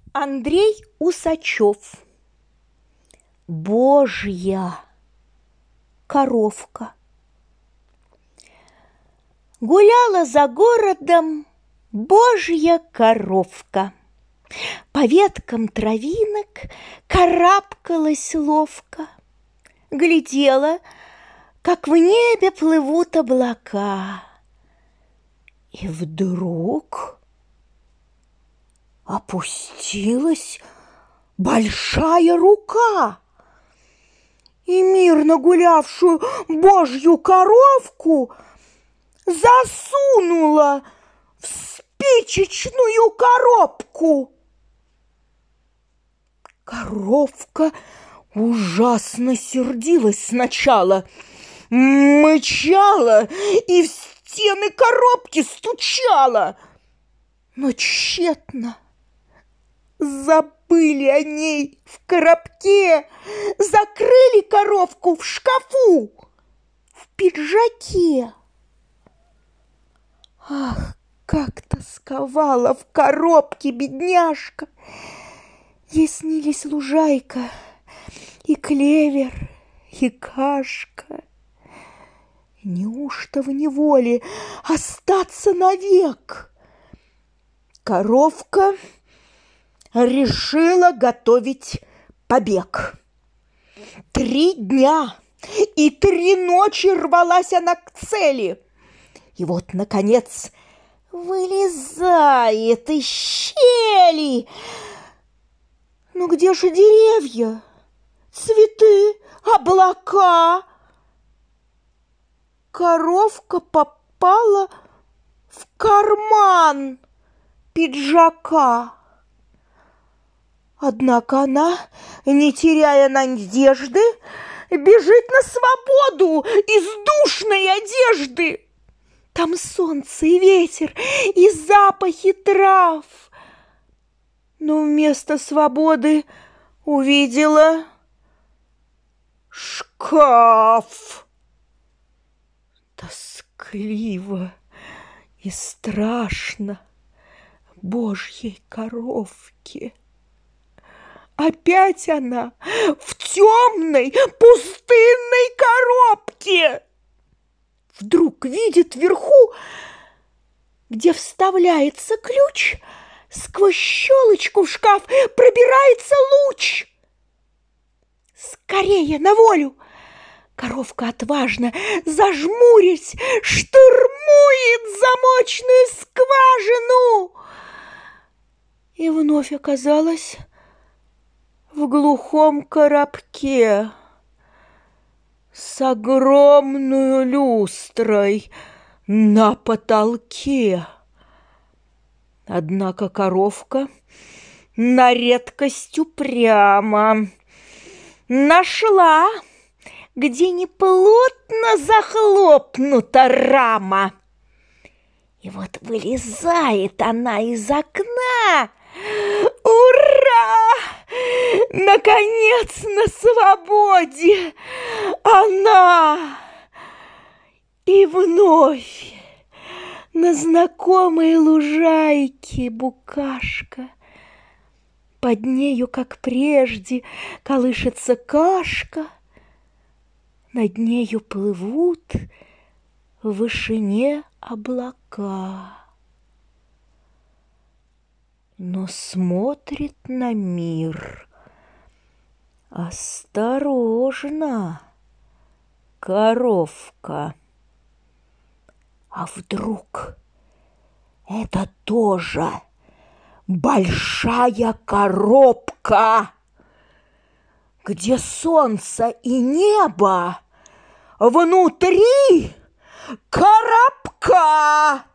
Андрей Усачев. Божья коровка. Гуляла за городом Божья коровка. По веткам травинок карабкалась ловко. Глядела, как в небе плывут облака. И вдруг опустилась большая рука, и мирно гулявшую Божью коровку засунула в спичечную коробку. Коровка ужасно сердилась сначала, мычала и в стены коробки стучала, но тщетно. Забыли о ней в коробке, закрыли коровку в шкафу, в пиджаке. Ах, как тосковала в коробке бедняжка! Ей снились лужайка, и клевер, и кашка. Неужто в неволе остаться навек? Коровка решила готовить побег. 3 дня и 3 ночи рвалась она к цели. И вот, наконец, вылезает из щели. Ну где же деревья, цветы, облака? Коровка попала в карман пиджака. Однако она, не теряя надежды, бежит на свободу из душной одежды. Там солнце и ветер, и запахи трав. Но вместо свободы увидела шкаф. Тоскливо и страшно Божьей коровке. Опять она в темной пустынной коробке. Вдруг видит вверху, где вставляется ключ, сквозь щелочку в шкаф пробирается луч. Скорее на волю! Коровка отважно, зажмурясь, штурмует замочную скважину. И вновь оказалась в глухом коробке с огромную люстрой на потолке. Однако коровка на редкость упряма нашла, где неплотно захлопнута рама. И вот вылезает она из окна. Ура! Наконец на свободе она! И вновь на знакомой лужайке букашка. Под нею, как прежде, колышется кашка. Над нею плывут в вышине облака. Но смотрит на мир осторожно коровка. А вдруг это тоже большая коробка, где солнце и небо, внутри коробка?